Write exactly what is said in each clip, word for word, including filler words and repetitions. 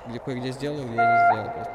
Или кое-где сделаю, или я не сделал просто.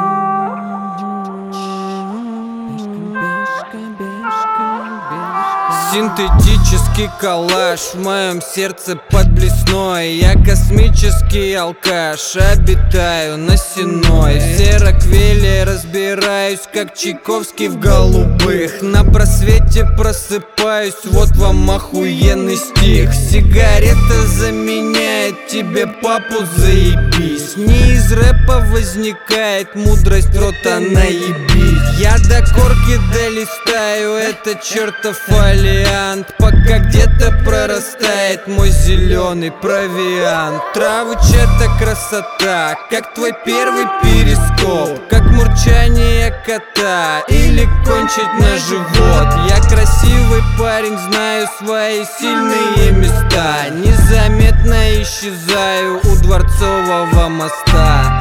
Синтетический коллаж в моем сердце под блесной. Я космический алкаш, обитаю на Сеной. В сероквеле разбираюсь, как Чайковский в голубых. На просвете просыпаюсь, вот вам охуенный стих. Сигарета заменяет тебе папу, заебись. Не из рэпа возникает мудрость рота наебись. Я до корки долистаю, это чертов фолиант, пока где-то прорастает мой зеленый провиант. Травыч, это красота, как твой первый перископ, как мурчание кота или кончить на живот. Я красивый парень, знаю свои сильные места, незаметно исчезаю у Дворцового моста.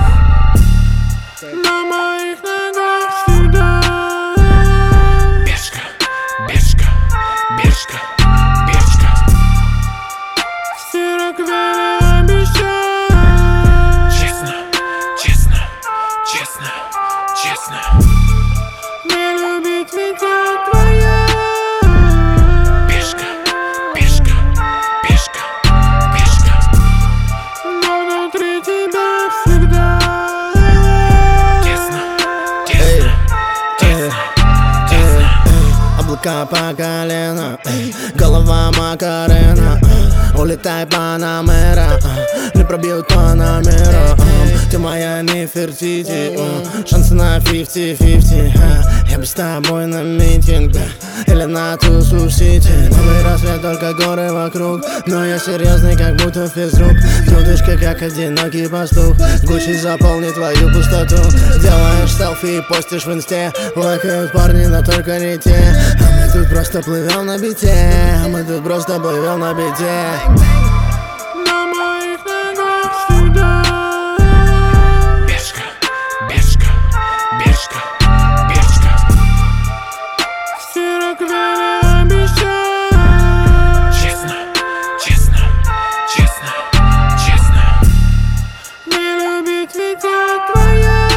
На моих ногах всегда Бешка, бешка, бешка, бешка. в сероквеле обещаю. Честно, честно, честно, честно. Не любить ведь я твоя. Бешка, бешка, бешка, бешка. Но внутри тебя всегда Тесно, тесно, тесно, тесно. Облака по колено, эй, голова Макарена, а, улетай Панамера, а, не пробьют по номеру, а, ты моя Нефертити, а, шансы на фифти-фифти, а, я бы с тобой на митинг, а, или на тусу в Сити. Новый рассвет, только горы вокруг, но я серьезный, как будто физрук. Дудочка, как одинокий пастух, Гуччи заполнит твою пустоту. Делаешь селфи и постишь в инсте, лайкают парни, но только не те. А мы тут просто плывем на бите, а мы тут просто плывем на бите. на моих ногах всегда. Бешка, бешка, бешка, бешка. В сероквеле обещаю. Честно, честно, честно, честно. Не любить ведь я твоя.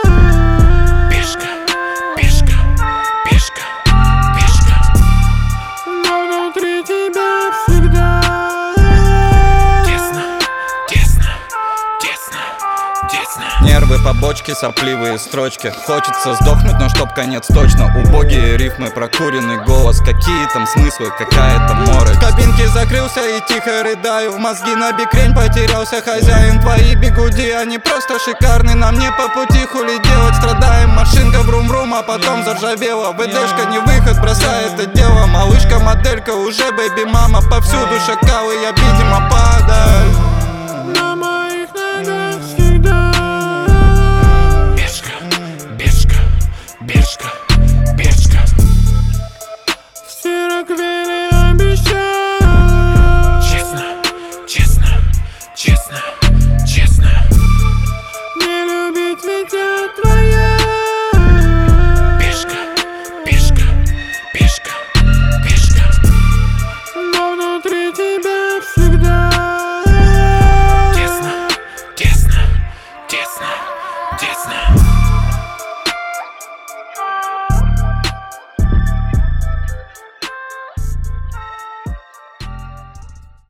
Бешка, бешка, бешка, бешка. Но внутри тебя всегда Тесно, тесно, тесно, тесно. Нервы, побочки, сопливые строчки. Хочется сдохнуть, но чтоб конец точно. Убогие рифмы, прокуренный голос. Какие там смыслы, какая-то морось. В кабинке закрылся и тихо рыдаю. В мозги на бикрень потерялся хозяин. Твои бигуди, они просто шикарны. Нам не по пути, хули делать, страдаем. Машинка врум-врум, а потом заржавела. ВДшка не выход, бросай это дело. Малышка, моделька, уже бэйби-мама. Повсюду шакалы, я видимо падаю.